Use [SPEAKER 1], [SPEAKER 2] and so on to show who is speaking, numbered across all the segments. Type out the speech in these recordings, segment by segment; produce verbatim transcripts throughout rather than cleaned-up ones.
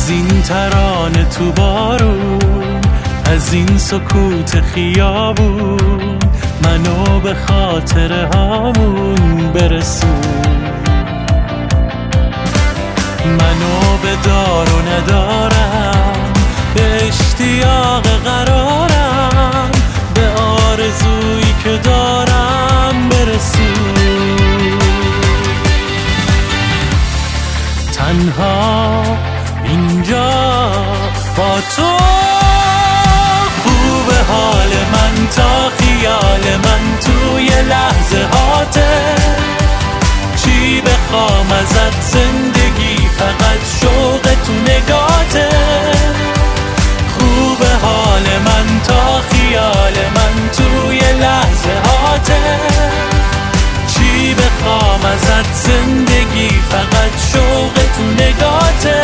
[SPEAKER 1] از این ترانه تو بارون، از این سکوت خیابون، منو به خاطره هامون برسون. منو به دار و ندارم، به اشتیاق قرارم، به آرزویی که دارم برسون. تنها اینجا با تو خوب حال من تا خیال من توی لحظه هاته. چی بخوام ازت زندگی فقط شوق تو نگاته. خوب حال من تا خیال من توی لحظه هاته. چی بخوام ازت زندگی فقط شوق تو نگاته.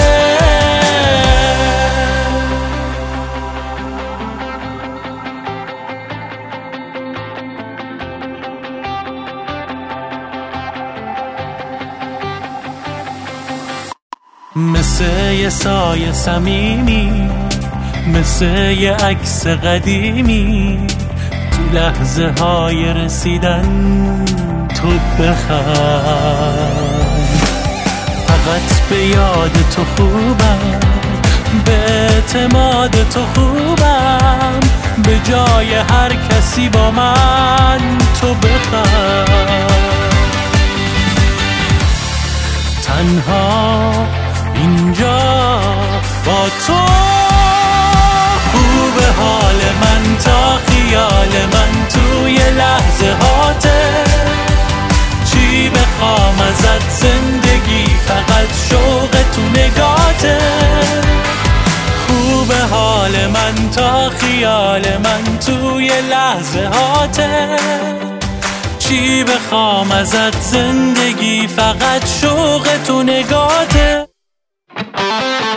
[SPEAKER 1] مثل یه سایه صمیمی، مثل یه عکس قدیمی، تو لحظه های رسیدن تو بخند. فقط به یاد تو خوبم، به اعتماد تو خوبم، به جای هر کسی با من تو بخند. تنها اینجا با تو خوب حال من تا خیال من توی لحظه هاته. چی بخوام ازت زندگی فقط شوق تو نگاته. خوب حال من تا خیال من توی لحظه هاته. چی بخوام ازت زندگی فقط شوق تو نگاته.